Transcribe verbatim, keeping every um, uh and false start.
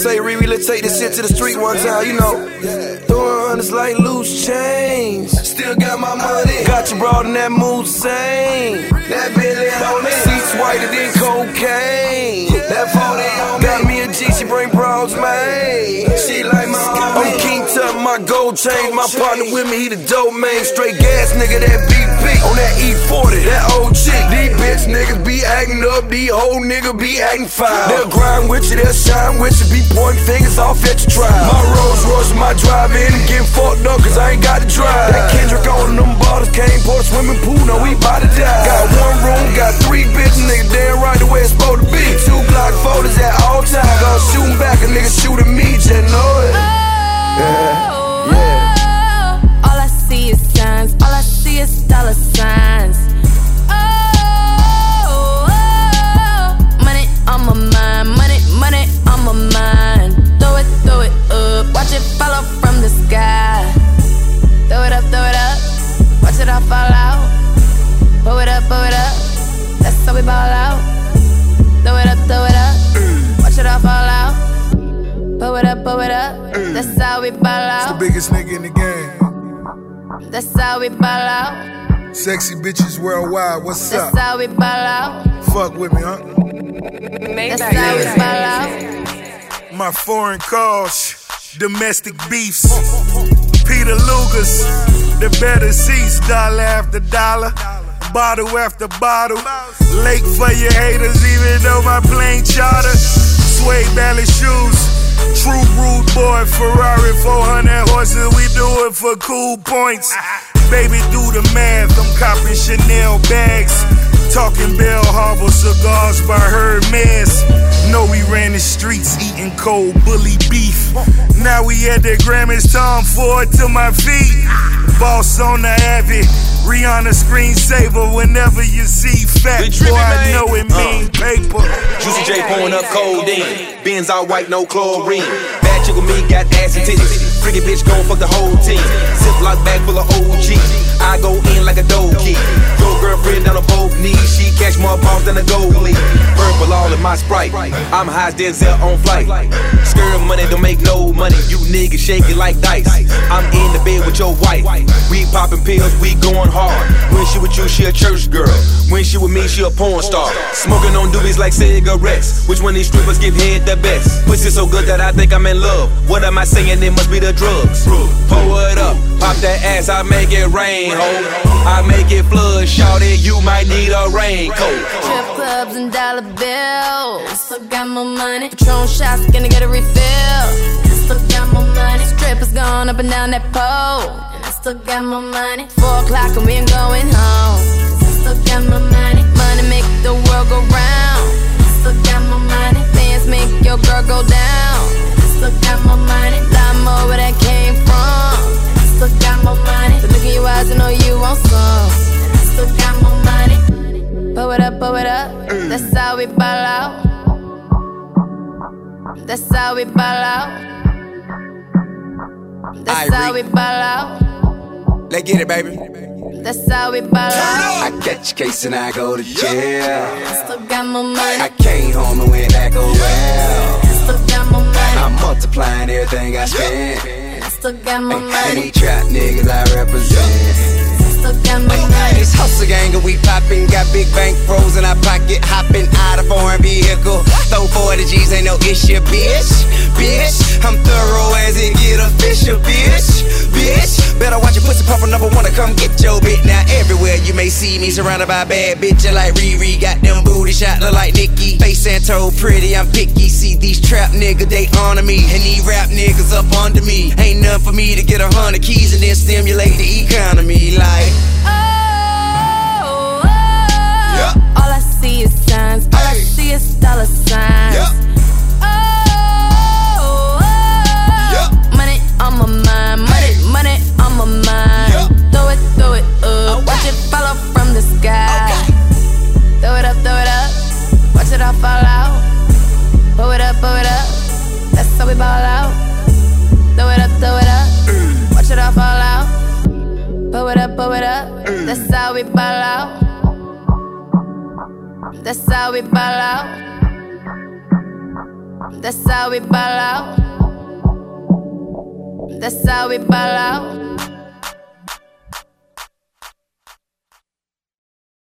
say, Riri, let's take this shit to the street one time, you know. Throwing hundreds like loose change. Still got my money. Got you broad in that mood same. That Billy on it. Seats whiter than cocaine. That forty on me. Got me a G, she bring bros, man. She like my homie. I'm King Tut, my gold chain. My partner with me, he the dope man. Straight gas nigga, that B P. On that E forty, that old chick. These bitch niggas be acting up. These old niggas be acting fine. They'll grind with you, they'll shine with you. Be pointing fingers off at your trial. My Rolls Royce, my drive-in, and getting fucked up cause I ain't got to drive. That Kendrick on them bottles, came for the swimming pool, no we bout to die. Got one room, got three bitches, nigga damn right the way it's supposed to be. Two Glock photos at all times, gonna shooting back, a nigga shooting me, just know it. Yeah, yeah. All I see is signs, all I see is dollar signs. Oh, oh, money on my mind, money, money on my mind. Throw it, throw it up, watch it fall from the sky. Throw it up, throw it up, watch it all fall out. Blow it up, blow it up, that's how we ball out. Throw it up, throw it up, watch it all fall out. Blow it up, blow it up, that's how we ball out. It's the biggest nigga in the game. That's how we ball out. Sexy bitches worldwide, what's that's up? That's how we ball out. Fuck with me, huh? That's how we ball out. My foreign calls, domestic beefs. Peter Luger's, the better seats, dollar after dollar, bottle after bottle. Late for your haters, even though my plane charter. Suede ballet shoes, true rude boy, Ferrari four hundred horses, we do it for cool points. Baby, do the math, I'm copping Chanel bags. Talking Bell Harbor cigars by Hermes. Know we ran the streets eating cold bully beef. Now we at the Grammys, Tom Ford to my feet. Boss on the Abbey, Rihanna screensaver. Whenever you see fat boy, I know it mean uh. paper. Juicy J pouring up codeine. Benz all white, no chlorine. Bad chick with me got ass and titties. Freaky bitch gon' fuck the whole team. Ziploc bag full of O G. I go in like a dough key. Your girlfriend down on both knees. She catch more balls than a goalie. Purple all in my Sprite. I'm high as Denzel on flight. Skirt money don't make no money. You niggas shaking like dice. I'm in the bed with your wife. We popping pills, we going hard. When she with you, she a church girl. When she with me, she a porn star. Smoking on doobies like cigarettes. Which one of these strippers give head the best? Pussy so good that I think I'm in love. What am I saying? It must be the drugs. Pull it up, pop that ass, I make it rain, ho. I make it flood, shout it, you might need a raincoat. Trip clubs and dollar bills. Still got my money. Patron shots, gonna get a refill. Still got my money. Strippers gone up and down that pole. And I still got my money. Four o'clock and we ain't going home. Cause I still got my money. Money make the world go round. I still got my money. Fans make your girl go down. I still got my money. Lot more where that came from. I still got my money. But look in your eyes, I know you want some. And I still got my money. Blow it up, blow it up. That's how we ball out. That's how we ball out. That's how we ball out. Let's get it, baby. That's how we ball out. I catch a case and I go to jail. I still got my money. I came home and went back around. I still got my money. I'm multiplying everything I spend. I still got my money. And these trap niggas I represent. Still got my money. This hustle gang and we poppin', got big bank froze in our pocket, hopping out of foreign vehicle. Throw forty G's, ain't no issue, bitch, bitch. I'm thorough as it get official, bitch, bitch. Better watch your pussy pop, number one to come get your bitch. Now everywhere you may see me surrounded by bad bitches like Riri. Got them booty shot look like Nicki. Face and toe pretty, I'm picky. See these trap niggas, they honor me. And these rap niggas up under me. Ain't nothing for me to get a hundred keys and then stimulate the economy like. Oh, oh, yeah. All I see is signs. All I see is dollar signs. Yeah. Oh, oh, yeah. Money on my mind. Money, money on my mind. Yeah. Throw it, throw it up. Okay. Watch it fall from the sky. Okay. Throw it up, throw it up. Watch it all fall out. Blow it up, blow it up. That's how we ball out. Throw it up, throw it up. Watch it all fall out. Blow it up, blow it up. That's how we ball out. That's how we ball out. That's how we ball out. That's how we ball out.